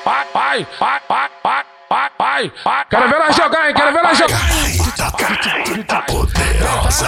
Quero ver ela jogar, hein? Quero ver ela jogar. Carreta poderosa.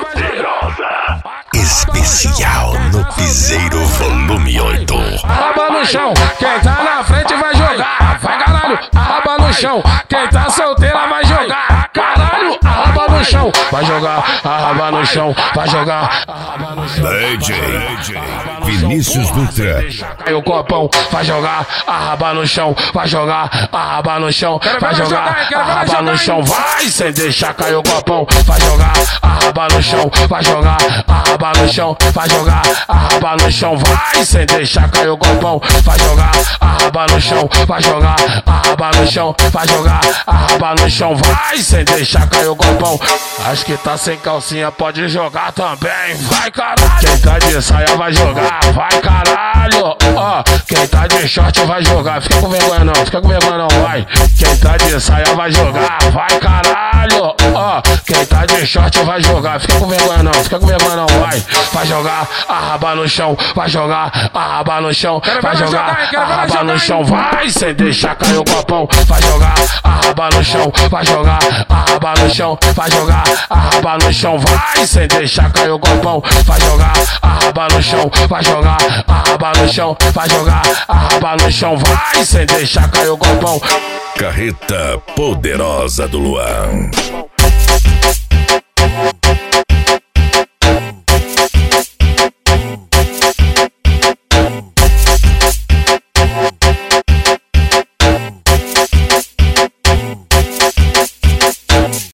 Especial no Piseiro Volume 8. Arraba no chão, quem tá na frente vai jogar. Vai caralho, arraba no chão. Quem tá solteira vai jogar. Caralho, arraba no chão. Vai jogar, arraba no chão. Vai jogar, arraba no chão. DJ Vinícius Dutra. Cai o copão, vai jogar, arraba no chão. Vai jogar, arraba no chão. Vai jogar, arraba no chão. Vai sem deixar cair o copão. Vai jogar, arraba no chão. Vai jogar, arraba no chão. Vai jogar, arraba no chão. Vai sem deixar cair o copão. Vai jogar, arraba no chão. Vai jogar, arraba no chão. Vai jogar, arraba no chão. Vai sem deixar cair o copão. Acho que tá sem calcinha, pode jogar também. Vai caralho. Quem tá de saia vai jogar. Vai caralho. Ó, quem tá de short vai jogar. Fica com vergonha não, fica com vergonha não, vai. Quem tá de saia vai jogar. Vai caralho. Ó, quem tá de short vai jogar. Fica com vergonha não, fica com vergonha não, vai. Vai jogar, arraba no chão. Vai jogar, arraba no chão. Vai jogar, arraba no chão. Vai sem deixar cair o copão. Vai jogar, arraba no chão. Vai jogar, arraba no chão. Vai jogar, arraba no chão. Vai sem deixar cair o copão. Vai jogar, arraba no chão. Vai jogar, arraba no chão. Vai jogar, arraba no chão. Vai sem deixar cair o copão. Carreta poderosa do Luan.